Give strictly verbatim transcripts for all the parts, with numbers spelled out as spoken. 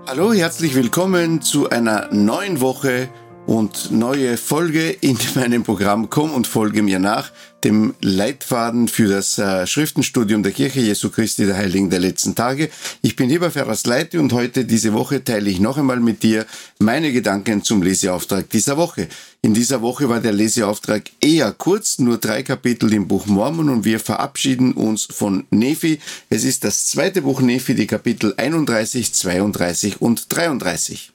Hallo, herzlich willkommen zu einer neuen Woche und neue Folge in meinem Programm Komm und folge mir nach, dem Leitfaden für das äh, Schriftenstudium der Kirche Jesu Christi der Heiligen der letzten Tage. Ich bin Heber Ferras Leite und heute, diese Woche, teile ich noch einmal mit dir meine Gedanken zum Leseauftrag dieser Woche. In dieser Woche war der Leseauftrag eher kurz, nur drei Kapitel im Buch Mormon und wir verabschieden uns von Nephi. Es ist das zweite Buch Nephi, die Kapitel einunddreißig, zweiunddreißig und dreiunddreißig.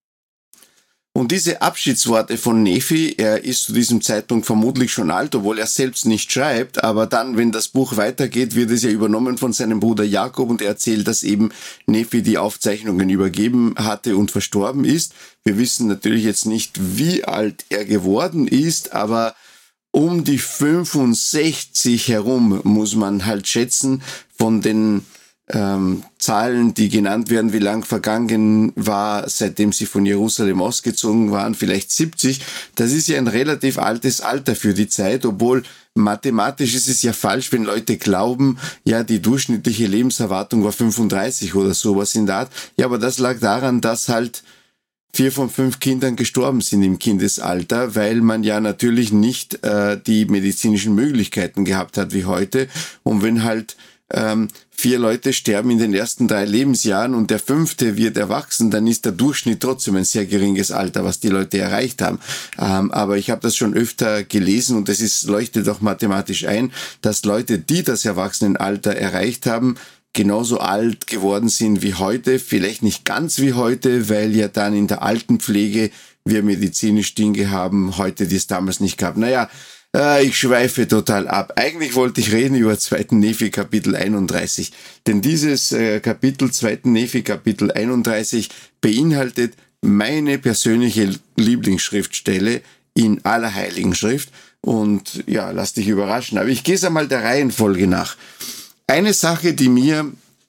Und diese Abschiedsworte von Nephi, er ist zu diesem Zeitpunkt vermutlich schon alt, obwohl er selbst nicht schreibt, aber dann, wenn das Buch weitergeht, wird es ja übernommen von seinem Bruder Jakob und er erzählt, dass eben Nephi die Aufzeichnungen übergeben hatte und verstorben ist. Wir wissen natürlich jetzt nicht, wie alt er geworden ist, aber um die fünfundsechzig herum muss man halt schätzen von den Ähm, Zahlen, die genannt werden, wie lang vergangen war, seitdem sie von Jerusalem ausgezogen waren, vielleicht siebzig. Das ist ja ein relativ altes Alter für die Zeit, obwohl mathematisch ist es ja falsch, wenn Leute glauben, ja, die durchschnittliche Lebenserwartung war fünfunddreißig oder sowas in der Art. Ja, aber das lag daran, dass halt vier von fünf Kindern gestorben sind im Kindesalter, weil man ja natürlich nicht äh, die medizinischen Möglichkeiten gehabt hat wie heute. Und wenn halt Ähm, vier Leute sterben in den ersten drei Lebensjahren und der fünfte wird erwachsen, dann ist der Durchschnitt trotzdem ein sehr geringes Alter, was die Leute erreicht haben. Ähm, aber ich habe das schon öfter gelesen und es ist, leuchtet auch mathematisch ein, dass Leute, die das Erwachsenenalter erreicht haben, genauso alt geworden sind wie heute, vielleicht nicht ganz wie heute, weil ja dann in der Altenpflege wir medizinisch Dinge haben, heute die es damals nicht gab. Naja, Ich schweife total ab. Eigentlich wollte ich reden über zweiten Nephi Kapitel einunddreißig. Denn dieses äh, Kapitel, zweiten Nephi Kapitel einunddreißig, beinhaltet meine persönliche Lieblingsschriftstelle in aller Heiligen Schrift. Und ja, lass dich überraschen. Aber ich gehe es einmal der Reihenfolge nach. Eine Sache, die mir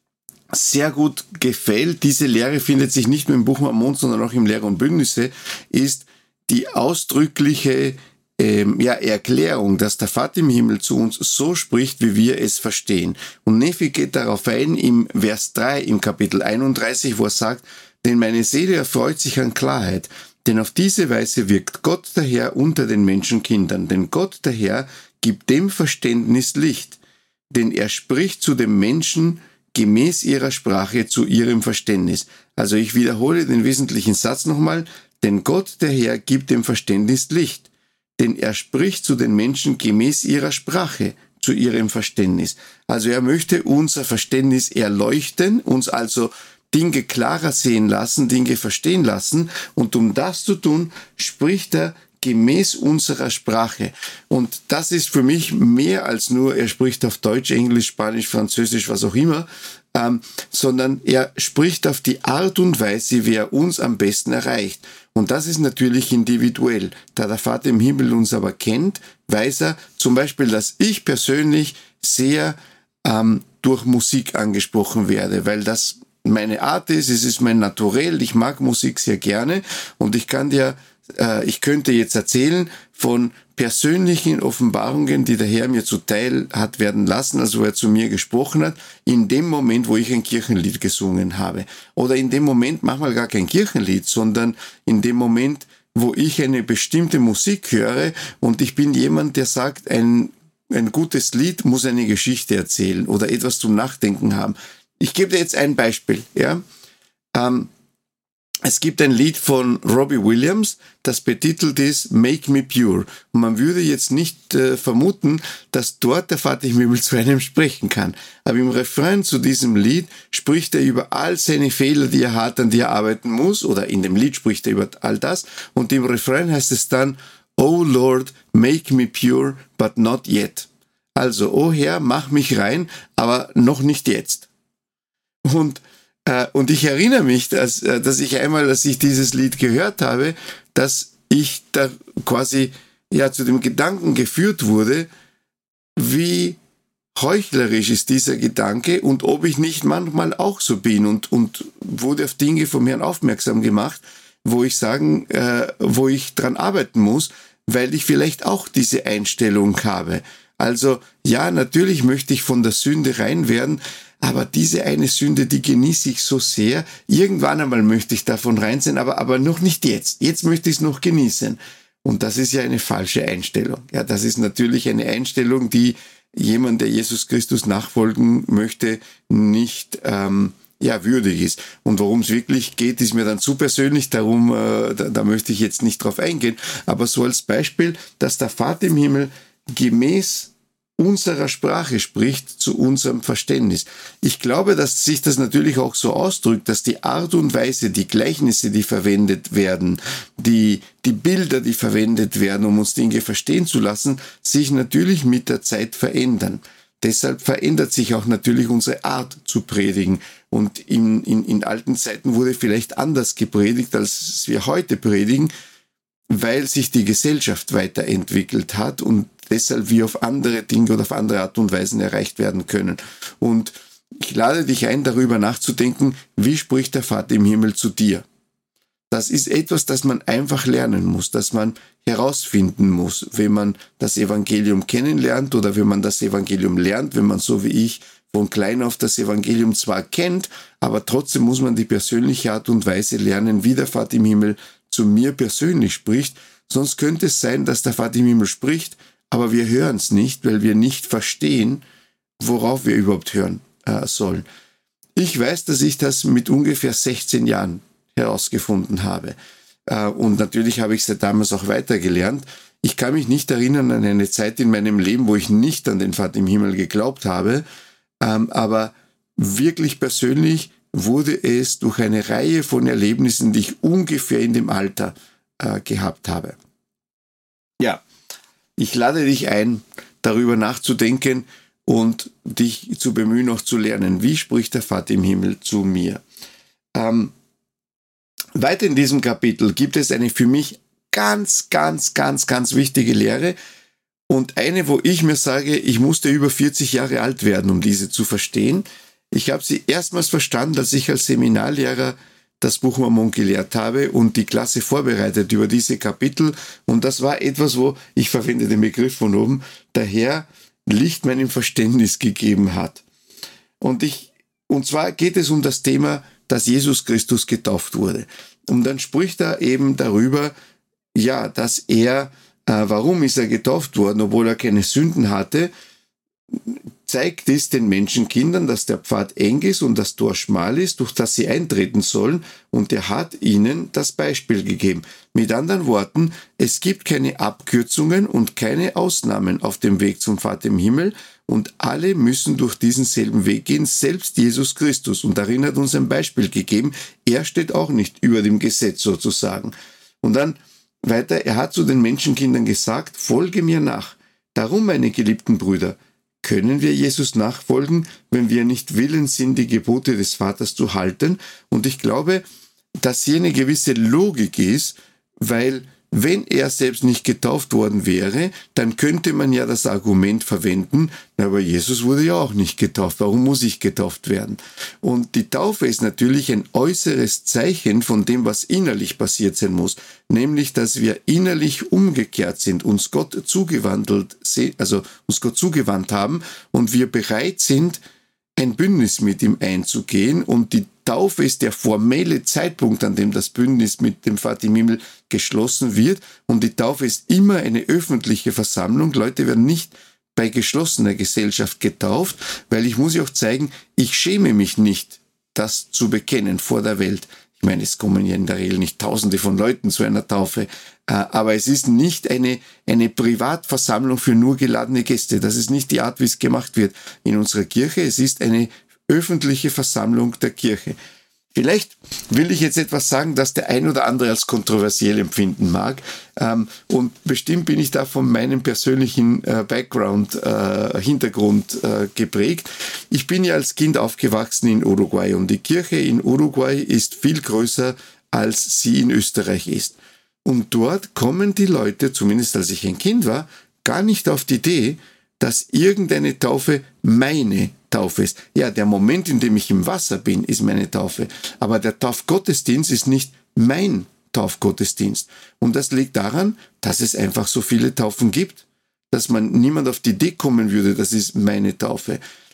sehr gut gefällt, diese Lehre findet sich nicht nur im Buch Mormon, sondern auch im Lehre und Bündnisse, ist die ausdrückliche Ähm, ja, Erklärung, dass der Vater im Himmel zu uns so spricht, wie wir es verstehen. Und Nephi geht darauf ein im Vers drei im Kapitel einunddreißig, wo er sagt, denn meine Seele erfreut sich an Klarheit, denn auf diese Weise wirkt Gott der Herr unter den Menschenkindern, denn Gott der Herr gibt dem Verständnis Licht, denn er spricht zu den Menschen gemäß ihrer Sprache, zu ihrem Verständnis. Also ich wiederhole den wesentlichen Satz nochmal, denn Gott der Herr gibt dem Verständnis Licht, denn er spricht zu den Menschen gemäß ihrer Sprache, zu ihrem Verständnis. Also er möchte unser Verständnis erleuchten, uns also Dinge klarer sehen lassen, Dinge verstehen lassen. Und um das zu tun, spricht er gemäß unserer Sprache. Und das ist für mich mehr als nur, er spricht auf Deutsch, Englisch, Spanisch, Französisch, was auch immer, ähm, sondern er spricht auf die Art und Weise, wie er uns am besten erreicht. Und das ist natürlich individuell. Da der Vater im Himmel uns aber kennt, weiß er zum Beispiel, dass ich persönlich sehr ähm, durch Musik angesprochen werde, weil das meine Art ist, es ist mein Naturell, ich mag Musik sehr gerne und ich kann dir, äh, ich könnte jetzt erzählen von persönlichen Offenbarungen, die der Herr mir zuteil hat werden lassen, also wo er zu mir gesprochen hat, in dem Moment, wo ich ein Kirchenlied gesungen habe. Oder in dem Moment, manchmal gar kein Kirchenlied, sondern in dem Moment, wo ich eine bestimmte Musik höre und ich bin jemand, der sagt, ein, ein gutes Lied muss eine Geschichte erzählen oder etwas zum Nachdenken haben. Ich gebe dir jetzt ein Beispiel, ja. Ähm, Es gibt ein Lied von Robbie Williams, das betitelt ist Make Me Pure. Und man würde jetzt nicht äh, vermuten, dass dort der Vater im Himmel zu einem sprechen kann. Aber im Refrain zu diesem Lied spricht er über all seine Fehler, die er hat, an die er arbeiten muss. Oder in dem Lied spricht er über all das. Und im Refrain heißt es dann, Oh Lord, make me pure, but not yet. Also, oh Herr, mach mich rein, aber noch nicht jetzt. Und Und ich erinnere mich, dass, dass ich einmal, als ich dieses Lied gehört habe, dass ich da quasi ja zu dem Gedanken geführt wurde, wie heuchlerisch ist dieser Gedanke und ob ich nicht manchmal auch so bin und, und wurde auf Dinge vom Herrn aufmerksam gemacht, wo ich sagen, äh, wo ich dran arbeiten muss, weil ich vielleicht auch diese Einstellung habe. Also ja, natürlich möchte ich von der Sünde rein werden, aber diese eine Sünde, die genieße ich so sehr, irgendwann einmal möchte ich davon rein sein, aber, aber noch nicht jetzt. Jetzt möchte ich es noch genießen. Und das ist ja eine falsche Einstellung. Ja, das ist natürlich eine Einstellung, die jemand, der Jesus Christus nachfolgen möchte, nicht ähm, ja, würdig ist. Und worum es wirklich geht, ist mir dann zu persönlich, darum, äh, da, da möchte ich jetzt nicht drauf eingehen. Aber so als Beispiel, dass der Vater im Himmel gemäß unserer Sprache spricht, zu unserem Verständnis. Ich glaube, dass sich das natürlich auch so ausdrückt, dass die Art und Weise, die Gleichnisse, die verwendet werden, die, die Bilder, die verwendet werden, um uns Dinge verstehen zu lassen, sich natürlich mit der Zeit verändern. Deshalb verändert sich auch natürlich unsere Art zu predigen. Und in, in, in alten Zeiten wurde vielleicht anders gepredigt, als wir heute predigen, weil sich die Gesellschaft weiterentwickelt hat und deshalb wir auf andere Dinge oder auf andere Art und Weisen erreicht werden können. Und ich lade dich ein, darüber nachzudenken, wie spricht der Vater im Himmel zu dir? Das ist etwas, das man einfach lernen muss, das man herausfinden muss, wenn man das Evangelium kennenlernt oder wenn man das Evangelium lernt, wenn man so wie ich von klein auf das Evangelium zwar kennt, aber trotzdem muss man die persönliche Art und Weise lernen, wie der Vater im Himmel zu mir persönlich spricht. Sonst könnte es sein, dass der Vater im Himmel spricht, aber wir hören es nicht, weil wir nicht verstehen, worauf wir überhaupt hören äh, sollen. Ich weiß, dass ich das mit ungefähr sechzehn Jahren herausgefunden habe. Äh, und natürlich habe ich es ja damals auch weitergelernt. Ich kann mich nicht erinnern an eine Zeit in meinem Leben, wo ich nicht an den Vater im Himmel geglaubt habe, ähm, aber wirklich persönlich wurde es durch eine Reihe von Erlebnissen, die ich ungefähr in dem Alter äh, gehabt habe. Ja, ich lade dich ein, darüber nachzudenken und dich zu bemühen, auch zu lernen, wie spricht der Vater im Himmel zu mir. Ähm, weiter in diesem Kapitel gibt es eine für mich ganz, ganz, ganz, ganz wichtige Lehre und eine, wo ich mir sage, ich musste über vierzig Jahre alt werden, um diese zu verstehen. Ich habe sie erstmals verstanden, als ich als Seminarlehrer das Buch Mormon gelehrt habe und die Klasse vorbereitet über diese Kapitel. Und das war etwas, wo, ich verwende den Begriff von oben, der Herr Licht meinem Verständnis gegeben hat. Und ich, und zwar geht es um das Thema, dass Jesus Christus getauft wurde. Und dann spricht er eben darüber, ja, dass er, äh, warum ist er getauft worden, obwohl er keine Sünden hatte, zeigt es den Menschenkindern, dass der Pfad eng ist und das Tor schmal ist, durch das sie eintreten sollen, und er hat ihnen das Beispiel gegeben. Mit anderen Worten, es gibt keine Abkürzungen und keine Ausnahmen auf dem Weg zum Vater im Himmel, und alle müssen durch diesen selben Weg gehen, selbst Jesus Christus. Und darin hat uns ein Beispiel gegeben, er steht auch nicht über dem Gesetz sozusagen. Und dann weiter, er hat zu den Menschenkindern gesagt, folge mir nach. Darum, meine geliebten Brüder, können wir Jesus nachfolgen, wenn wir nicht willens sind, die Gebote des Vaters zu halten? Und ich glaube, dass hier eine gewisse Logik ist, weil wenn er selbst nicht getauft worden wäre, dann könnte man ja das Argument verwenden, aber Jesus wurde ja auch nicht getauft, warum muss ich getauft werden? Und die Taufe ist natürlich ein äußeres Zeichen von dem, was innerlich passiert sein muss, nämlich, dass wir innerlich umgekehrt sind, uns Gott zugewandelt, also uns Gott zugewandt haben und wir bereit sind, ein Bündnis mit ihm einzugehen, und die Taufe ist der formelle Zeitpunkt, an dem das Bündnis mit dem Vater im Himmel geschlossen wird, und die Taufe ist immer eine öffentliche Versammlung. Leute werden nicht bei geschlossener Gesellschaft getauft, weil ich muss ja auch zeigen, ich schäme mich nicht, das zu bekennen vor der Welt. Ich meine, es kommen ja in der Regel nicht Tausende von Leuten zu einer Taufe, aber es ist nicht eine, eine Privatversammlung für nur geladene Gäste. Das ist nicht die Art, wie es gemacht wird in unserer Kirche. Es ist eine öffentliche Versammlung der Kirche. Vielleicht will ich jetzt etwas sagen, das der ein oder andere als kontroversiell empfinden mag. Und bestimmt bin ich da von meinem persönlichen Background, Hintergrund geprägt. Ich bin ja als Kind aufgewachsen in Uruguay, und die Kirche in Uruguay ist viel größer, als sie in Österreich ist. Und dort kommen die Leute, zumindest als ich ein Kind war, gar nicht auf die Idee, dass irgendeine Taufe meine Taufe ist. Ja, der Moment, in dem ich im Wasser bin, ist meine Taufe. Aber der Taufgottesdienst ist nicht mein Taufgottesdienst. Und das liegt daran, dass es einfach so viele Taufen gibt, dass man niemand auf die Idee kommen würde, das ist meine Taufe.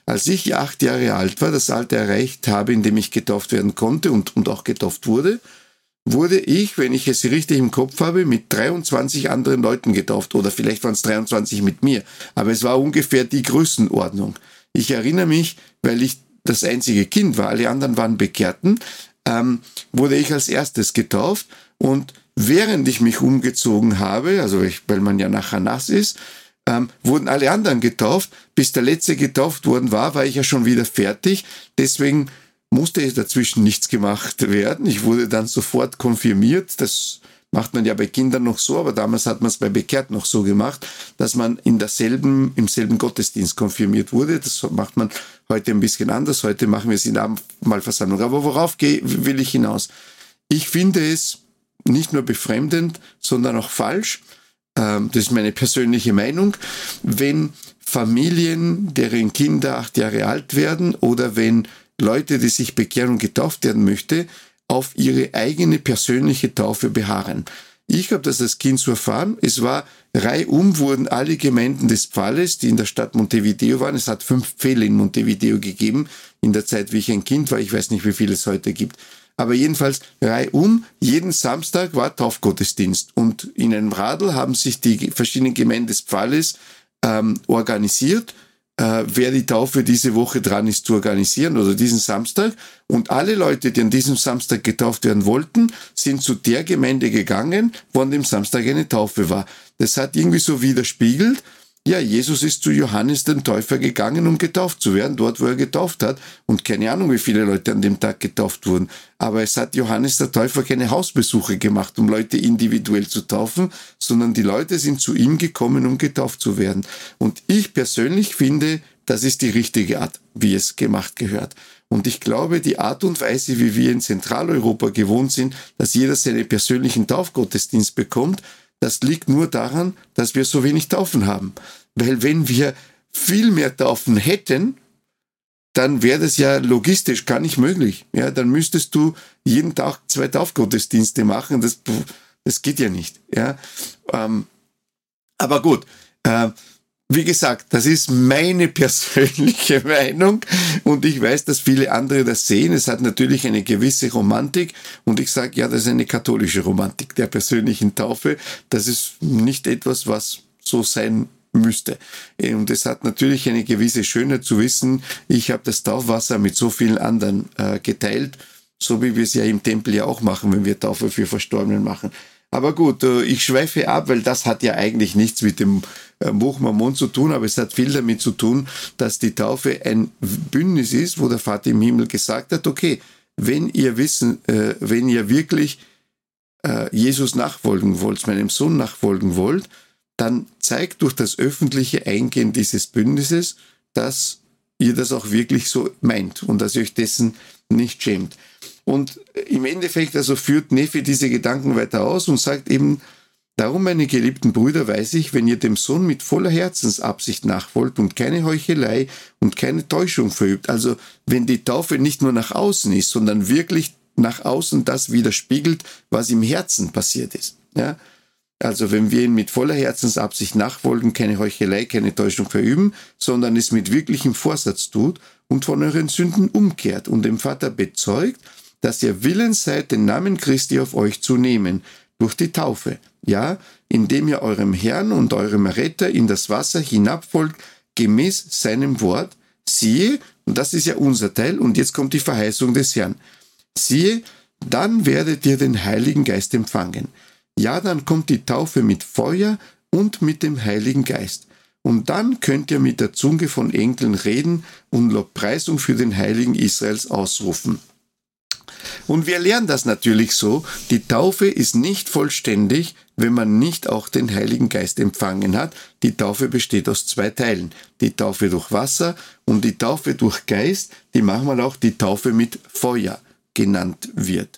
Als ich acht Jahre alt war, das Alter erreicht habe, in dem ich getauft werden konnte und, und auch getauft wurde, wurde ich, wenn ich es richtig im Kopf habe, mit dreiundzwanzig anderen Leuten getauft. Oder vielleicht waren es dreiundzwanzig mit mir. Aber es war ungefähr die Größenordnung. Ich erinnere mich, weil ich das einzige Kind war, alle anderen waren Bekehrten, ähm, wurde ich als erstes getauft. Und während ich mich umgezogen habe, also ich, weil man ja nachher nass ist, ähm, wurden alle anderen getauft. Bis der letzte getauft worden war, war ich ja schon wieder fertig. Deswegen musste dazwischen nichts gemacht werden. Ich wurde dann sofort konfirmiert. Das macht man ja bei Kindern noch so, aber damals hat man es bei Bekehrten noch so gemacht, dass man in derselben, im selben Gottesdienst konfirmiert wurde. Das macht man heute ein bisschen anders. Heute machen wir es in der Abendmahlversammlung. Aber worauf will ich hinaus? Ich finde es nicht nur befremdend, sondern auch falsch. Das ist meine persönliche Meinung. Wenn Familien, deren Kinder acht Jahre alt werden oder wenn Leute, die sich bekehren und getauft werden möchte, auf ihre eigene persönliche Taufe beharren. Ich habe das als Kind so erfahren. Es war reihum wurden alle Gemeinden des Pfahles, die in der Stadt Montevideo waren. Es hat fünf Pfähle in Montevideo gegeben, in der Zeit, wie ich ein Kind war. Ich weiß nicht, wie viel es heute gibt. Aber jedenfalls reihum, jeden Samstag war Taufgottesdienst. Und in einem Radl haben sich die verschiedenen Gemeinden des Pfahles ähm, organisiert, äh, wer die Taufe diese Woche dran ist zu organisieren oder diesen Samstag. Und alle Leute, die an diesem Samstag getauft werden wollten, sind zu der Gemeinde gegangen, wo an dem Samstag eine Taufe war. Das hat irgendwie so widerspiegelt, ja, Jesus ist zu Johannes dem Täufer gegangen, um getauft zu werden, dort, wo er getauft hat. Und keine Ahnung, wie viele Leute an dem Tag getauft wurden. Aber es hat Johannes der Täufer keine Hausbesuche gemacht, um Leute individuell zu taufen, sondern die Leute sind zu ihm gekommen, um getauft zu werden. Und ich persönlich finde, das ist die richtige Art, wie es gemacht gehört. Und ich glaube, die Art und Weise, wie wir in Zentraleuropa gewohnt sind, dass jeder seinen persönlichen Taufgottesdienst bekommt, das liegt nur daran, dass wir so wenig Taufen haben. Weil wenn wir viel mehr Taufen hätten, dann wäre das ja logistisch gar nicht möglich. Ja, dann müsstest du jeden Tag zwei Taufgottesdienste machen. Das, das geht ja nicht. Ja, ähm, aber gut. Äh, Wie gesagt, das ist meine persönliche Meinung und ich weiß, dass viele andere das sehen. Es hat natürlich eine gewisse Romantik und ich sage, ja, das ist eine katholische Romantik der persönlichen Taufe. Das ist nicht etwas, was so sein müsste. Und es hat natürlich eine gewisse Schönheit zu wissen, ich habe das Taufwasser mit so vielen anderen äh, geteilt, so wie wir es ja im Tempel ja auch machen, wenn wir Taufe für Verstorbenen machen. Aber gut, ich schweife ab, weil das hat ja eigentlich nichts mit dem Buch Mormon zu tun, aber es hat viel damit zu tun, dass die Taufe ein Bündnis ist, wo der Vater im Himmel gesagt hat, okay, wenn ihr wissen, äh, wenn ihr wirklich äh, Jesus nachfolgen wollt, meinem Sohn nachfolgen wollt, dann zeigt durch das öffentliche Eingehen dieses Bündnisses, dass ihr das auch wirklich so meint und dass ihr euch dessen nicht schämt. Und im Endeffekt also führt Nephi diese Gedanken weiter aus und sagt eben, darum, meine geliebten Brüder, weiß ich, wenn ihr dem Sohn mit voller Herzensabsicht nachfolgt und keine Heuchelei und keine Täuschung verübt, also wenn die Taufe nicht nur nach außen ist, sondern wirklich nach außen das widerspiegelt, was im Herzen passiert ist. Ja? Also wenn wir ihm mit voller Herzensabsicht nachfolgen, keine Heuchelei, keine Täuschung verüben, sondern es mit wirklichem Vorsatz tut und von euren Sünden umkehrt und dem Vater bezeugt, dass ihr willens seid, den Namen Christi auf euch zu nehmen, durch die Taufe, ja, indem ihr eurem Herrn und eurem Retter in das Wasser hinabfolgt, gemäß seinem Wort, siehe, und das ist ja unser Teil, und jetzt kommt die Verheißung des Herrn, siehe, dann werdet ihr den Heiligen Geist empfangen. Ja, dann kommt die Taufe mit Feuer und mit dem Heiligen Geist. Und dann könnt ihr mit der Zunge von Engeln reden und Lobpreisung für den Heiligen Israels ausrufen. Und wir lernen das natürlich so, die Taufe ist nicht vollständig, wenn man nicht auch den Heiligen Geist empfangen hat. Die Taufe besteht aus zwei Teilen. Die Taufe durch Wasser und die Taufe durch Geist, die manchmal auch die Taufe mit Feuer genannt wird.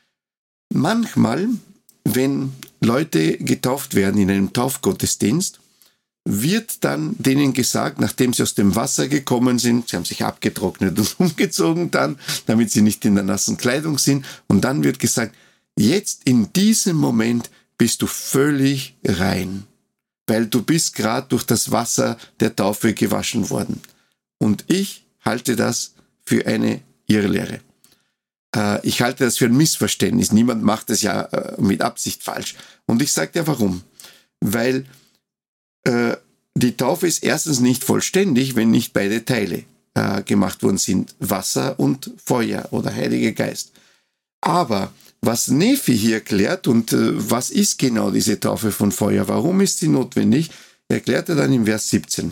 Manchmal, wenn Leute getauft werden in einem Taufgottesdienst, wird dann denen gesagt, nachdem sie aus dem Wasser gekommen sind, sie haben sich abgetrocknet und umgezogen dann, damit sie nicht in der nassen Kleidung sind, und dann wird gesagt, jetzt in diesem Moment bist du völlig rein, weil du bist gerade durch das Wasser der Taufe gewaschen worden. Und ich halte das für eine Irrlehre. Äh, ich halte das für ein Missverständnis. Niemand macht das ja äh, mit Absicht falsch. Und ich sage dir warum. Weil äh, die Taufe ist erstens nicht vollständig, wenn nicht beide Teile äh, gemacht worden sind. Wasser und Feuer oder Heiliger Geist. Aber was Nephi hier erklärt und äh, was ist genau diese Taufe von Feuer, warum ist sie notwendig, erklärt er dann im Vers siebzehn.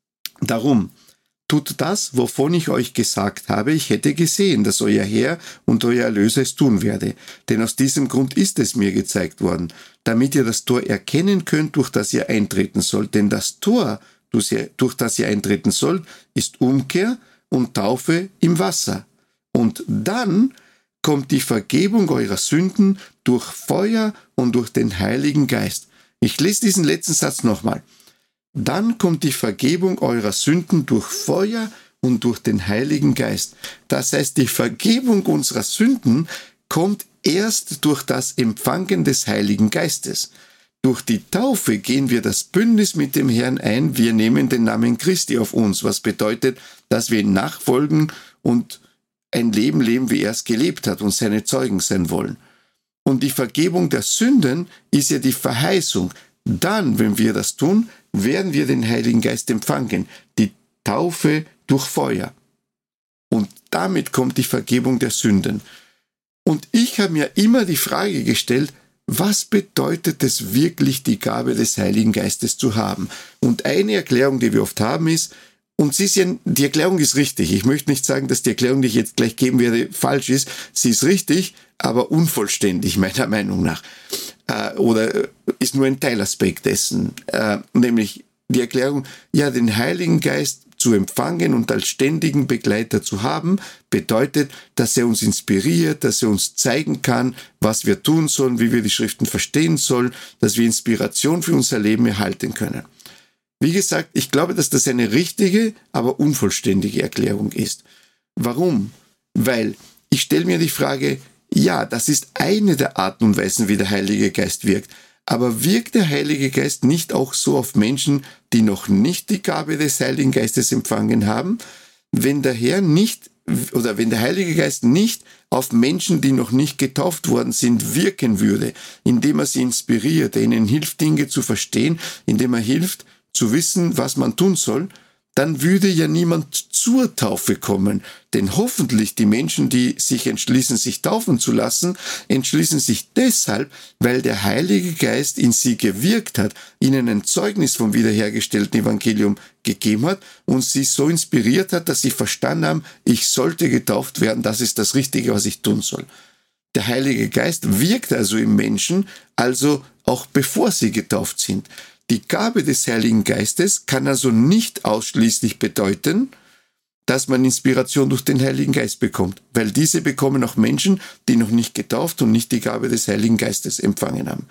Darum, tut das, wovon ich euch gesagt habe, ich hätte gesehen, dass euer Herr und euer Erlöser es tun werde. Denn aus diesem Grund ist es mir gezeigt worden, damit ihr das Tor erkennen könnt, durch das ihr eintreten sollt. Denn das Tor, durch das ihr eintreten sollt, ist Umkehr und Taufe im Wasser. Und dann kommt die Vergebung eurer Sünden durch Feuer und durch den Heiligen Geist. Ich lese diesen letzten Satz nochmal. Dann kommt die Vergebung eurer Sünden durch Feuer und durch den Heiligen Geist. Das heißt, die Vergebung unserer Sünden kommt erst durch das Empfangen des Heiligen Geistes. Durch die Taufe gehen wir das Bündnis mit dem Herrn ein. Wir nehmen den Namen Christi auf uns, was bedeutet, dass wir ihm nachfolgen und ein Leben leben, wie er es gelebt hat und seine Zeugen sein wollen. Und die Vergebung der Sünden ist ja die Verheißung. Dann, wenn wir das tun, werden wir den Heiligen Geist empfangen. Die Taufe durch Feuer. Und damit kommt die Vergebung der Sünden. Und ich habe mir immer die Frage gestellt, was bedeutet es wirklich, die Gabe des Heiligen Geistes zu haben? Und eine Erklärung, die wir oft haben, ist, und sie ist ja, die Erklärung ist richtig. Ich möchte nicht sagen, dass die Erklärung, die ich jetzt gleich geben werde, falsch ist. Sie ist richtig, aber unvollständig, meiner Meinung nach. Äh, oder ist nur ein Teilaspekt dessen. Äh, nämlich die Erklärung, ja, den Heiligen Geist zu empfangen und als ständigen Begleiter zu haben, bedeutet, dass er uns inspiriert, dass er uns zeigen kann, was wir tun sollen, wie wir die Schriften verstehen sollen, dass wir Inspiration für unser Leben erhalten können. Wie gesagt, ich glaube, dass das eine richtige, aber unvollständige Erklärung ist. Warum? Weil ich stelle mir die Frage, ja, das ist eine der Arten und Weisen, wie der Heilige Geist wirkt. Aber wirkt der Heilige Geist nicht auch so auf Menschen, die noch nicht die Gabe des Heiligen Geistes empfangen haben? Wenn der Herr nicht, oder wenn der Heilige Geist nicht auf Menschen, die noch nicht getauft worden sind, wirken würde, indem er sie inspiriert, der ihnen hilft, Dinge zu verstehen, indem er hilft, zu wissen, was man tun soll, dann würde ja niemand zur Taufe kommen. Denn hoffentlich die Menschen, die sich entschließen, sich taufen zu lassen, entschließen sich deshalb, weil der Heilige Geist in sie gewirkt hat, ihnen ein Zeugnis vom wiederhergestellten Evangelium gegeben hat und sie so inspiriert hat, dass sie verstanden haben, ich sollte getauft werden, das ist das Richtige, was ich tun soll. Der Heilige Geist wirkt also im Menschen, also auch bevor sie getauft sind. Die Gabe des Heiligen Geistes kann also nicht ausschließlich bedeuten, dass man Inspiration durch den Heiligen Geist bekommt, weil diese bekommen auch Menschen, die noch nicht getauft und nicht die Gabe des Heiligen Geistes empfangen haben.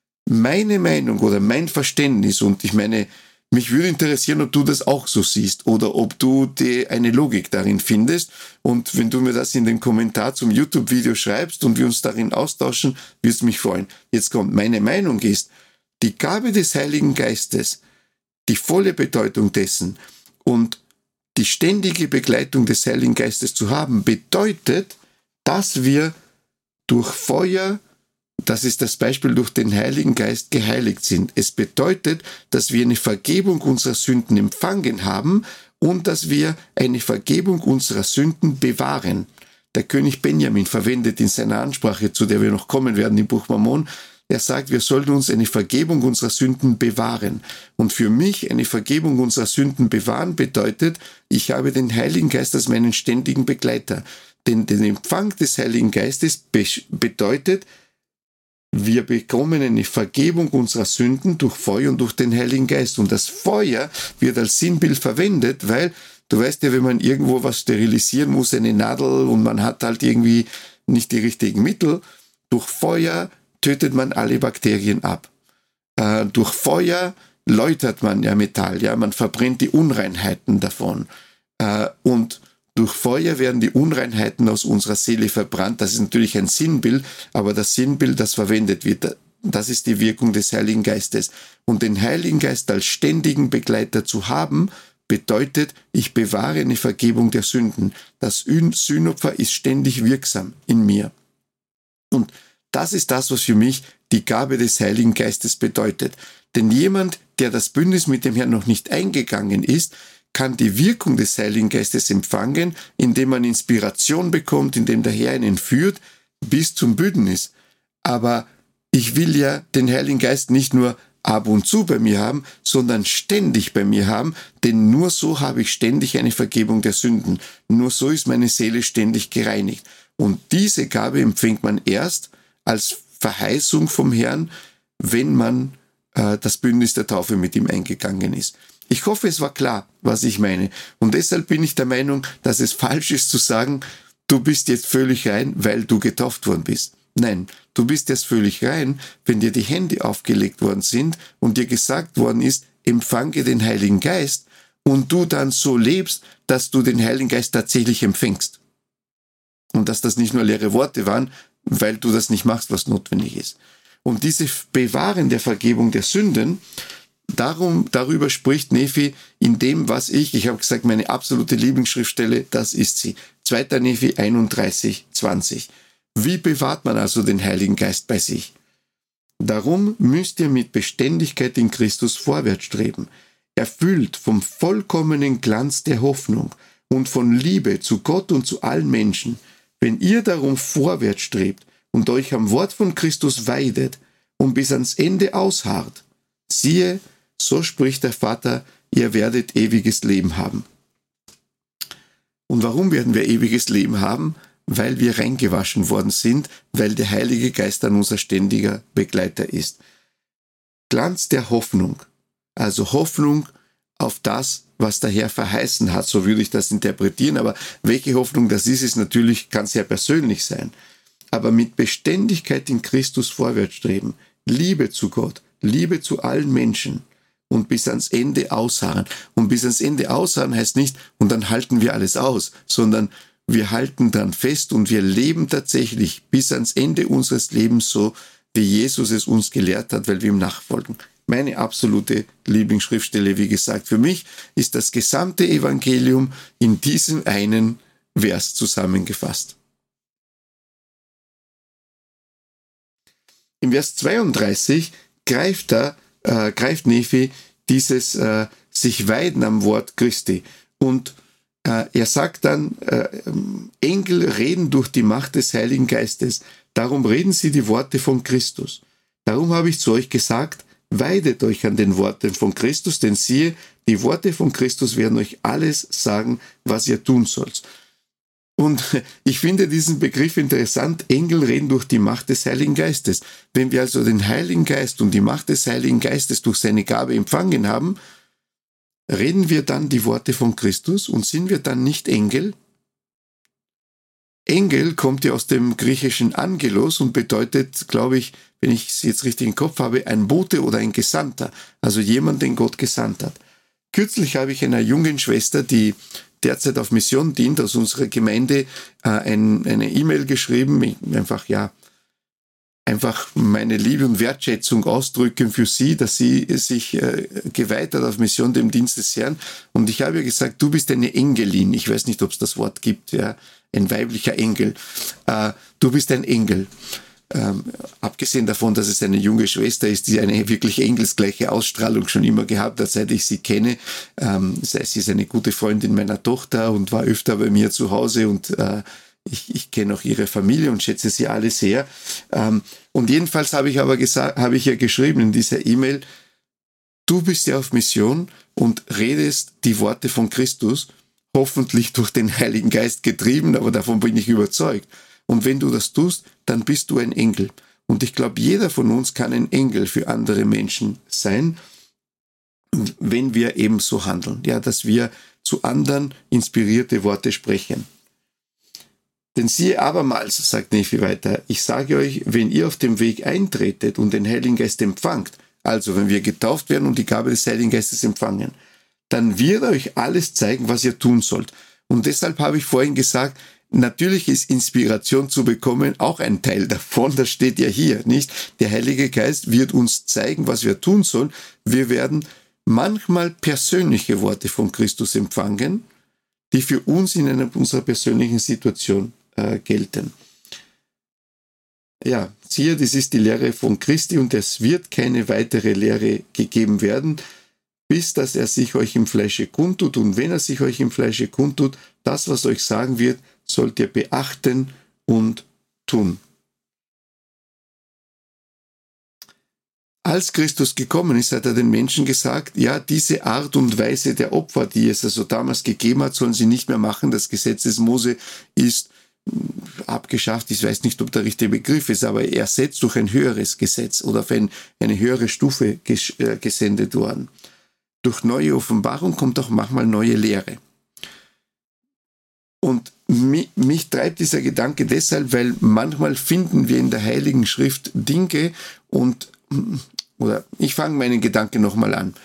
Meine Meinung oder mein Verständnis, und ich meine, mich würde interessieren, ob du das auch so siehst oder ob du die, eine Logik darin findest, und wenn du mir das in den Kommentar zum YouTube-Video schreibst und wir uns darin austauschen, würde es mich freuen. Jetzt kommt, meine Meinung ist, die Gabe des Heiligen Geistes, die volle Bedeutung dessen und die ständige Begleitung des Heiligen Geistes zu haben, bedeutet, dass wir durch Feuer, das ist das Beispiel, durch den Heiligen Geist geheiligt sind. Es bedeutet, dass wir eine Vergebung unserer Sünden empfangen haben und dass wir eine Vergebung unserer Sünden bewahren. Der König Benjamin verwendet in seiner Ansprache, zu der wir noch kommen werden im Buch Mormon, er sagt, wir sollten uns eine Vergebung unserer Sünden bewahren. Und für mich eine Vergebung unserer Sünden bewahren bedeutet, ich habe den Heiligen Geist als meinen ständigen Begleiter. Denn der Empfang des Heiligen Geistes be- bedeutet, wir bekommen eine Vergebung unserer Sünden durch Feuer und durch den Heiligen Geist. Und das Feuer wird als Sinnbild verwendet, weil, du weißt ja, wenn man irgendwo was sterilisieren muss, eine Nadel, und man hat halt irgendwie nicht die richtigen Mittel, durch Feuer tötet man alle Bakterien ab. Äh, durch Feuer läutert man ja Metall, ja, man verbrennt die Unreinheiten davon. Äh, und durch Feuer werden die Unreinheiten aus unserer Seele verbrannt. Das ist natürlich ein Sinnbild, aber das Sinnbild, das verwendet wird, das ist die Wirkung des Heiligen Geistes. Und den Heiligen Geist als ständigen Begleiter zu haben, bedeutet, ich bewahre eine Vergebung der Sünden. Das Sühnopfer ist ständig wirksam in mir. Und das ist das, was für mich die Gabe des Heiligen Geistes bedeutet. Denn jemand, der das Bündnis mit dem Herrn noch nicht eingegangen ist, kann die Wirkung des Heiligen Geistes empfangen, indem man Inspiration bekommt, indem der Herr ihn führt, bis zum Bündnis. Aber ich will ja den Heiligen Geist nicht nur ab und zu bei mir haben, sondern ständig bei mir haben, denn nur so habe ich ständig eine Vergebung der Sünden. Nur so ist meine Seele ständig gereinigt. Und diese Gabe empfängt man erst als Verheißung vom Herrn, wenn man äh, das Bündnis der Taufe mit ihm eingegangen ist. Ich hoffe, es war klar, was ich meine. Und deshalb bin ich der Meinung, dass es falsch ist zu sagen, du bist jetzt völlig rein, weil du getauft worden bist. Nein, du bist jetzt völlig rein, wenn dir die Hände aufgelegt worden sind und dir gesagt worden ist, empfange den Heiligen Geist und du dann so lebst, dass du den Heiligen Geist tatsächlich empfängst. Und dass das nicht nur leere Worte waren, weil du das nicht machst, was notwendig ist. Und diese Bewahren der Vergebung der Sünden, darum, darüber spricht Nephi in dem, was ich, ich habe gesagt, meine absolute Lieblingsschriftstelle, das ist sie. zweiter Nephi einunddreißig, zwanzig. Wie bewahrt man also den Heiligen Geist bei sich? Darum müsst ihr mit Beständigkeit in Christus vorwärts streben, erfüllt vom vollkommenen Glanz der Hoffnung und von Liebe zu Gott und zu allen Menschen. Wenn ihr darum vorwärts strebt und euch am Wort von Christus weidet und bis ans Ende ausharrt, siehe, so spricht der Vater, ihr werdet ewiges Leben haben. Und warum werden wir ewiges Leben haben? Weil wir reingewaschen worden sind, weil der Heilige Geist dann unser ständiger Begleiter ist. Glanz der Hoffnung, also Hoffnung auf das, was der Herr verheißen hat, so würde ich das interpretieren, aber welche Hoffnung das ist, ist natürlich, kann sehr persönlich sein. Aber mit Beständigkeit in Christus vorwärts streben, Liebe zu Gott, Liebe zu allen Menschen und bis ans Ende ausharren. Und bis ans Ende ausharren heißt nicht, und dann halten wir alles aus, sondern wir halten dann fest und wir leben tatsächlich bis ans Ende unseres Lebens so, wie Jesus es uns gelehrt hat, weil wir ihm nachfolgen. Meine absolute Lieblingsschriftstelle, wie gesagt, für mich ist das gesamte Evangelium in diesem einen Vers zusammengefasst. Im Vers zweiunddreißig greift, er, äh, greift Nephi dieses äh, sich weiden am Wort Christi und er sagt dann, äh, Engel reden durch die Macht des Heiligen Geistes. Darum reden sie die Worte von Christus. Darum habe ich zu euch gesagt, weidet euch an den Worten von Christus, denn siehe, die Worte von Christus werden euch alles sagen, was ihr tun sollt. Und ich finde diesen Begriff interessant, Engel reden durch die Macht des Heiligen Geistes. Wenn wir also den Heiligen Geist und die Macht des Heiligen Geistes durch seine Gabe empfangen haben, reden wir dann die Worte von Christus und sind wir dann nicht Engel? Engel kommt ja aus dem griechischen Angelos und bedeutet, glaube ich, wenn ich es jetzt richtig im Kopf habe, ein Bote oder ein Gesandter, also jemand, den Gott gesandt hat. Kürzlich habe ich einer jungen Schwester, die derzeit auf Mission dient, aus unserer Gemeinde, äh, ein, eine E-Mail geschrieben, einfach, ja, einfach meine Liebe und Wertschätzung ausdrücken für sie, dass sie sich äh, geweiht hat auf Mission dem Dienst des Herrn. Und ich habe ihr gesagt, du bist eine Engelin. Ich weiß nicht, ob es das Wort gibt, ja, ein weiblicher Engel. Äh, du bist ein Engel. Ähm, abgesehen davon, dass es eine junge Schwester ist, die eine wirklich engelsgleiche Ausstrahlung schon immer gehabt hat, seit ich sie kenne. Ähm, sie ist eine gute Freundin meiner Tochter und war öfter bei mir zu Hause und äh, Ich, ich kenne auch ihre Familie und schätze sie alle sehr. Ähm, und jedenfalls habe ich aber gesagt, habe ich ja geschrieben in dieser E-Mail, du bist ja auf Mission und redest die Worte von Christus, hoffentlich durch den Heiligen Geist getrieben, aber davon bin ich überzeugt. Und wenn du das tust, dann bist du ein Engel. Und ich glaube, jeder von uns kann ein Engel für andere Menschen sein, wenn wir eben so handeln. Ja, dass wir zu anderen inspirierte Worte sprechen. Denn siehe abermals, sagt Nephi weiter, ich sage euch, wenn ihr auf dem Weg eintretet und den Heiligen Geist empfangt, also wenn wir getauft werden und die Gabe des Heiligen Geistes empfangen, dann wird er euch alles zeigen, was ihr tun sollt. Und deshalb habe ich vorhin gesagt, natürlich ist Inspiration zu bekommen auch ein Teil davon, das steht ja hier, nicht? Der Heilige Geist wird uns zeigen, was wir tun sollen. Wir werden manchmal persönliche Worte von Christus empfangen, die für uns in einer unserer persönlichen Situation äh, gelten. Ja, siehe, das ist die Lehre von Christi und es wird keine weitere Lehre gegeben werden, bis dass er sich euch im Fleische kundtut. Und wenn er sich euch im Fleische kundtut, das, was euch sagen wird, sollt ihr beachten und tun. Als Christus gekommen ist, hat er den Menschen gesagt, ja, diese Art und Weise der Opfer, die es also damals gegeben hat, sollen sie nicht mehr machen. Das Gesetz des Mose ist abgeschafft. Ich weiß nicht, ob der richtige Begriff ist, aber ersetzt durch ein höheres Gesetz oder auf ein, eine höhere Stufe ges- äh, gesendet worden. Durch neue Offenbarung kommt auch manchmal neue Lehre. Und mich, mich treibt dieser Gedanke deshalb, weil manchmal finden wir in der Heiligen Schrift Dinge und, oder ich fange meinen Gedanken nochmal an.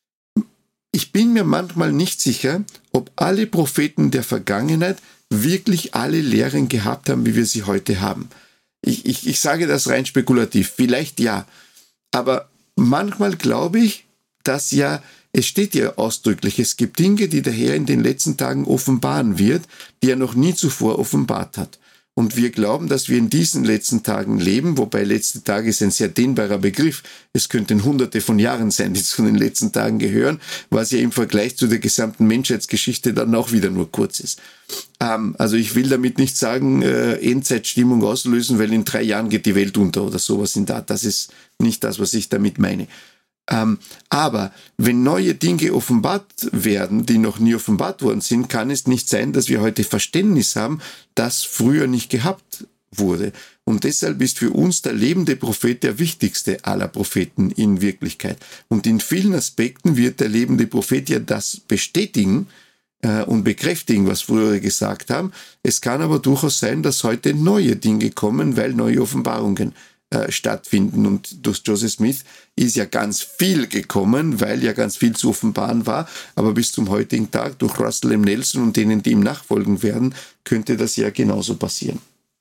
Ich bin mir manchmal nicht sicher, ob alle Propheten der Vergangenheit wirklich alle Lehren gehabt haben, wie wir sie heute haben. Ich, ich, ich sage das rein spekulativ, vielleicht ja, aber manchmal glaube ich, dass ja, es steht ja ausdrücklich, es gibt Dinge, die der Herr in den letzten Tagen offenbaren wird, die er noch nie zuvor offenbart hat. Und wir glauben, dass wir in diesen letzten Tagen leben, wobei letzte Tage ist ein sehr dehnbarer Begriff. Es könnten hunderte von Jahren sein, die zu den letzten Tagen gehören, was ja im Vergleich zu der gesamten Menschheitsgeschichte dann auch wieder nur kurz ist. Ähm, also ich will damit nicht sagen, äh, Endzeitstimmung auslösen, weil in drei Jahren geht die Welt unter oder sowas in der Art. Das ist nicht das, was ich damit meine. Ähm, aber wenn neue Dinge offenbart werden, die noch nie offenbart worden sind, kann es nicht sein, dass wir heute Verständnis haben, das früher nicht gehabt wurde. Und deshalb ist für uns der lebende Prophet der wichtigste aller Propheten in Wirklichkeit. Und in vielen Aspekten wird der lebende Prophet ja das bestätigen äh, und bekräftigen, was frühere gesagt haben. Es kann aber durchaus sein, dass heute neue Dinge kommen, weil neue Offenbarungen Äh, stattfinden. Und durch Joseph Smith ist ja ganz viel gekommen, weil ja ganz viel zu offenbaren war. Aber bis zum heutigen Tag durch Russell M. Nelson und denen, die ihm nachfolgen werden, könnte das ja genauso passieren.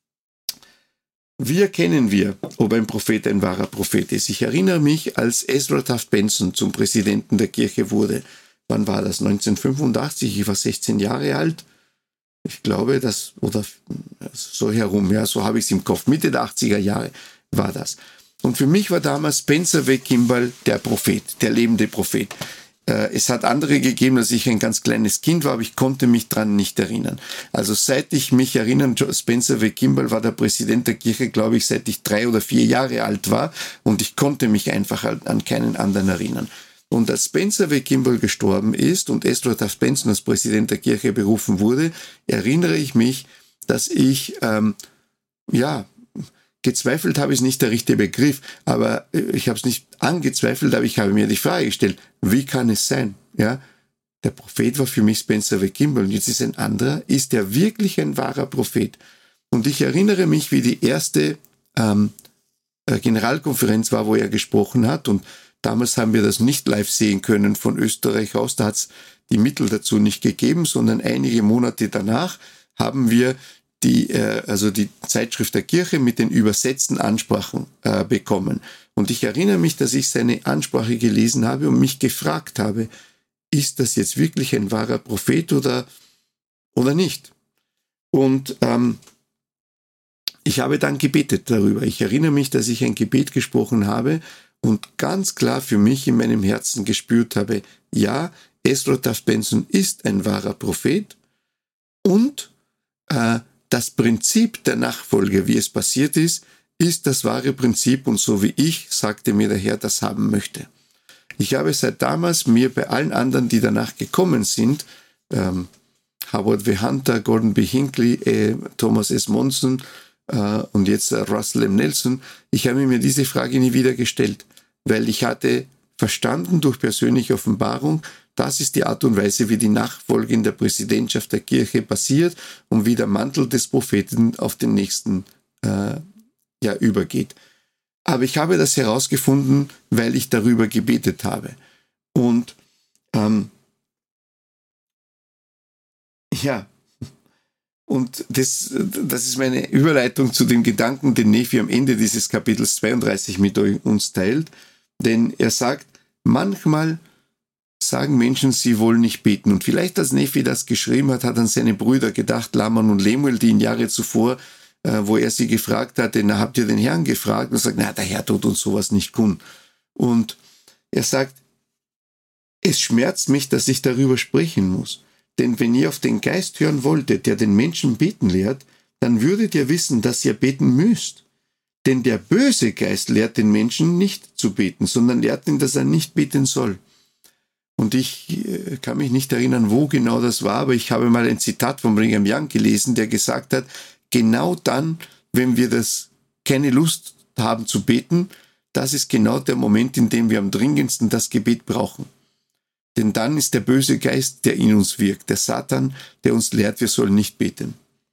Wie erkennen wir, ob ein Prophet ein wahrer Prophet ist? Ich erinnere mich, als Ezra Taft Benson zum Präsidenten der Kirche wurde. Wann war das? neunzehnhundertfünfundachtzig. Ich war sechzehn Jahre alt. Ich glaube, das, oder so herum, ja, so habe ich es im Kopf. Mitte der achtziger Jahre war das. Und für mich war damals Spencer W. Kimball der Prophet, der lebende Prophet. Äh, es hat andere gegeben, als ich ein ganz kleines Kind war, aber ich konnte mich dran nicht erinnern. Also seit ich mich erinnere, Spencer W. Kimball war der Präsident der Kirche, glaube ich, seit ich drei oder vier Jahre alt war und ich konnte mich einfach an keinen anderen erinnern. Und als Spencer W. Kimball gestorben ist und Ezra Taft Benson als Präsident der Kirche berufen wurde, erinnere ich mich, dass ich, ähm, ja, gezweifelt habe, ist nicht der richtige Begriff, aber ich habe es nicht angezweifelt, aber ich habe mir die Frage gestellt, wie kann es sein? Ja, der Prophet war für mich Spencer W. Kimball und jetzt ist ein anderer. Ist er wirklich ein wahrer Prophet? Und ich erinnere mich, wie die erste ähm, Generalkonferenz war, wo er gesprochen hat und damals haben wir das nicht live sehen können von Österreich aus, da hat es die Mittel dazu nicht gegeben, sondern einige Monate danach haben wir die, äh, also die Zeitschrift der Kirche mit den übersetzten Ansprachen äh, bekommen. Und ich erinnere mich, dass ich seine Ansprache gelesen habe und mich gefragt habe, ist das jetzt wirklich ein wahrer Prophet oder, oder nicht? Und ähm, ich habe dann gebetet darüber. Ich erinnere mich, dass ich ein Gebet gesprochen habe und ganz klar für mich in meinem Herzen gespürt habe, ja, Ezra Taft Benson ist ein wahrer Prophet und äh, das Prinzip der Nachfolge, wie es passiert ist, ist das wahre Prinzip und so wie ich, sagte mir der Herr, das haben möchte. Ich habe seit damals mir bei allen anderen, die danach gekommen sind, ähm, Howard W. Hunter, Gordon B. Hinckley, äh, Thomas S. Monson äh, und jetzt äh, Russell M. Nelson, ich habe mir diese Frage nie wieder gestellt, weil ich hatte verstanden durch persönliche Offenbarung, das ist die Art und Weise, wie die Nachfolge in der Präsidentschaft der Kirche passiert und wie der Mantel des Propheten auf den nächsten äh, ja, übergeht. Aber ich habe das herausgefunden, weil ich darüber gebetet habe. Und ähm, ja, und das, das ist meine Überleitung zu dem Gedanken, den Nephi am Ende dieses Kapitels zweiunddreißig mit uns teilt. Denn er sagt, manchmal sagen Menschen, sie wollen nicht beten. Und vielleicht, als Nephi das geschrieben hat, hat an seine Brüder gedacht, Laman und Lemuel, die ihn Jahre zuvor, äh, wo er sie gefragt hatte, na, habt ihr den Herrn gefragt? Und er sagt, na, der Herr tut uns sowas nicht kund. Und er sagt, es schmerzt mich, dass ich darüber sprechen muss. Denn wenn ihr auf den Geist hören wolltet, der den Menschen beten lehrt, dann würdet ihr wissen, dass ihr beten müsst. Denn der böse Geist lehrt den Menschen nicht zu beten, sondern lehrt ihn, dass er nicht beten soll. Und ich kann mich nicht erinnern, wo genau das war, aber ich habe mal ein Zitat von Brigham Young gelesen, der gesagt hat, genau dann, wenn wir das keine Lust haben zu beten, das ist genau der Moment, in dem wir am dringendsten das Gebet brauchen. Denn dann ist der böse Geist, der in uns wirkt, der Satan, der uns lehrt, wir sollen nicht beten.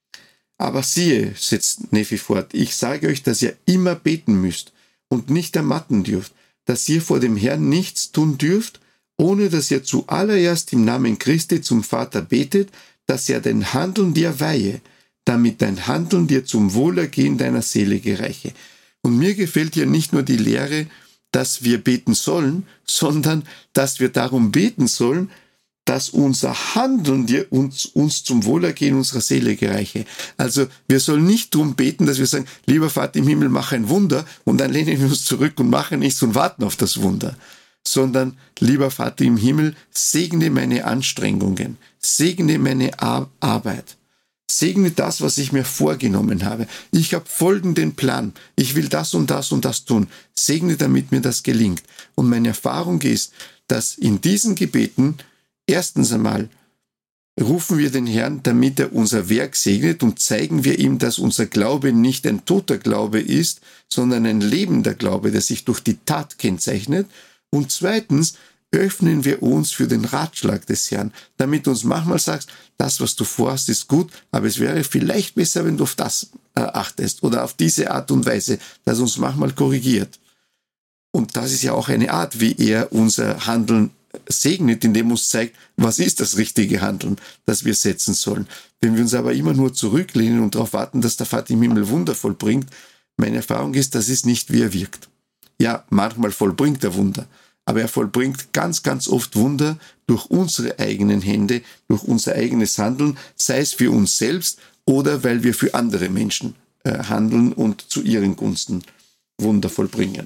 Aber siehe, setzt Nephi fort, ich sage euch, dass ihr immer beten müsst und nicht ermatten dürft, dass ihr vor dem Herrn nichts tun dürft, ohne dass ihr zuallererst im Namen Christi zum Vater betet, dass er dein Handeln dir weihe, damit dein Handeln dir zum Wohlergehen deiner Seele gereiche. Und mir gefällt ja nicht nur die Lehre, dass wir beten sollen, sondern dass wir darum beten sollen, dass unser Handeln dir uns, uns zum Wohlergehen unserer Seele gereiche. Also wir sollen nicht darum beten, dass wir sagen, lieber Vater im Himmel, mach ein Wunder, und dann lehnen wir uns zurück und machen nichts und warten auf das Wunder. Sondern, lieber Vater im Himmel, segne meine Anstrengungen, segne meine Ar- Arbeit. Segne das, was ich mir vorgenommen habe. Ich habe folgenden Plan. Ich will das und das und das tun. Segne, damit mir das gelingt. Und meine Erfahrung ist, dass in diesen Gebeten erstens einmal rufen wir den Herrn, damit er unser Werk segnet, und zeigen wir ihm, dass unser Glaube nicht ein toter Glaube ist, sondern ein lebender Glaube, der sich durch die Tat kennzeichnet. Und zweitens öffnen wir uns für den Ratschlag des Herrn, damit du uns manchmal sagst, das, was du vorhast, ist gut, aber es wäre vielleicht besser, wenn du auf das äh, achtest oder auf diese Art und Weise, dass uns manchmal korrigiert. Und das ist ja auch eine Art, wie er unser Handeln segnet, indem er uns zeigt, was ist das richtige Handeln, das wir setzen sollen. Wenn wir uns aber immer nur zurücklehnen und darauf warten, dass der Vater im Himmel Wunder vollbringt, meine Erfahrung ist, das ist nicht, wie er wirkt. Ja, manchmal vollbringt er Wunder, aber er vollbringt ganz, ganz oft Wunder durch unsere eigenen Hände, durch unser eigenes Handeln, sei es für uns selbst oder weil wir für andere Menschen äh, handeln und zu ihren Gunsten Wunder vollbringen.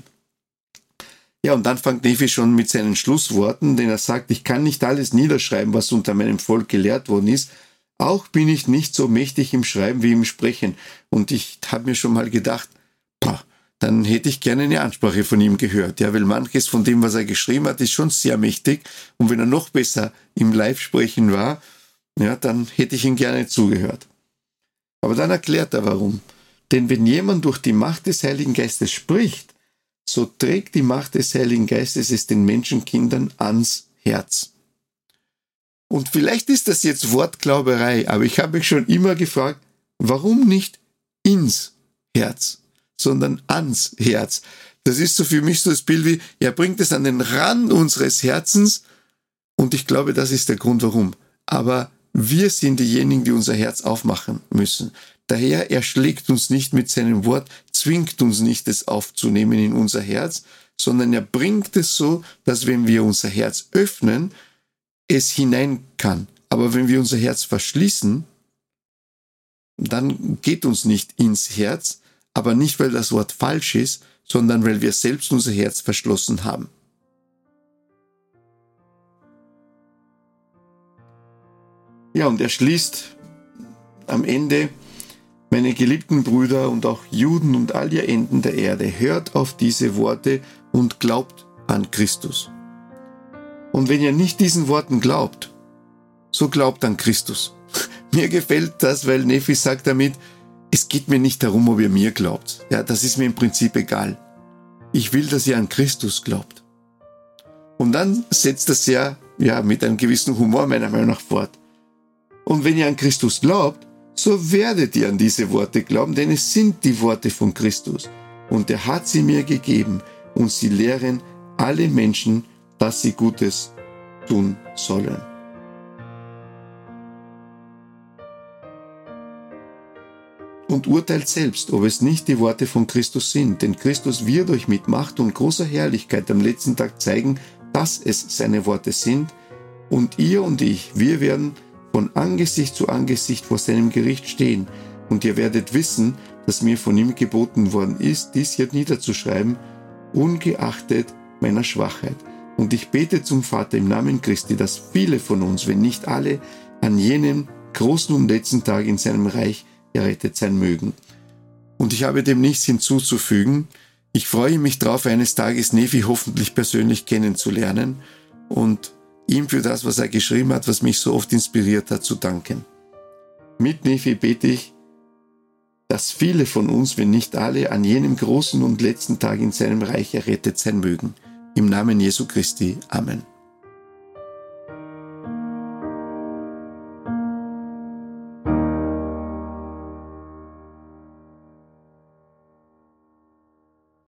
Ja, und dann fängt Nephi schon mit seinen Schlussworten, denn er sagt, ich kann nicht alles niederschreiben, was unter meinem Volk gelehrt worden ist. Auch bin ich nicht so mächtig im Schreiben wie im Sprechen. Und ich habe mir schon mal gedacht, boah, dann hätte ich gerne eine Ansprache von ihm gehört. Ja, weil manches von dem, was er geschrieben hat, ist schon sehr mächtig. Und wenn er noch besser im Live-Sprechen war, ja, dann hätte ich ihm gerne zugehört. Aber dann erklärt er, warum. Denn wenn jemand durch die Macht des Heiligen Geistes spricht, so trägt die Macht des Heiligen Geistes es den Menschenkindern ans Herz. Und vielleicht ist das jetzt Wortglauberei, aber ich habe mich schon immer gefragt, warum nicht ins Herz, sondern ans Herz. Das ist so für mich so das Bild wie, er bringt es an den Rand unseres Herzens, und ich glaube, das ist der Grund, warum. Aber wir sind diejenigen, die unser Herz aufmachen müssen. Daher, er schlägt uns nicht mit seinem Wort, zwingt uns nicht, es aufzunehmen in unser Herz, sondern er bringt es so, dass wenn wir unser Herz öffnen, es hinein kann. Aber wenn wir unser Herz verschließen, dann geht uns nicht ins Herz, aber nicht, weil das Wort falsch ist, sondern weil wir selbst unser Herz verschlossen haben. Ja, und er schließt am Ende: Meine geliebten Brüder und auch Juden und all ihr Enden der Erde, hört auf diese Worte und glaubt an Christus. Und wenn ihr nicht diesen Worten glaubt, so glaubt an Christus. Mir gefällt das, weil Nephi sagt damit, es geht mir nicht darum, ob ihr mir glaubt. Ja, das ist mir im Prinzip egal. Ich will, dass ihr an Christus glaubt. Und dann setzt das ja, ja mit einem gewissen Humor meiner Meinung nach fort. Und wenn ihr an Christus glaubt, so werdet ihr an diese Worte glauben, denn es sind die Worte von Christus. Und er hat sie mir gegeben, und sie lehren alle Menschen, dass sie Gutes tun sollen. Und urteilt selbst, ob es nicht die Worte von Christus sind, denn Christus wird euch mit Macht und großer Herrlichkeit am letzten Tag zeigen, dass es seine Worte sind, Und ihr und ich, wir werden von Angesicht zu Angesicht vor seinem Gericht stehen. Und ihr werdet wissen, dass mir von ihm geboten worden ist, dies hier niederzuschreiben, ungeachtet meiner Schwachheit. Und ich bete zum Vater im Namen Christi, dass viele von uns, wenn nicht alle, an jenem großen und letzten Tag in seinem Reich errettet sein mögen. Und ich habe dem nichts hinzuzufügen. Ich freue mich darauf, eines Tages Nefi hoffentlich persönlich kennenzulernen und ihm für das, was er geschrieben hat, was mich so oft inspiriert hat, zu danken. Mit Nefi bete ich, dass viele von uns, wenn nicht alle, an jenem großen und letzten Tag in seinem Reich errettet sein mögen. Im Namen Jesu Christi. Amen.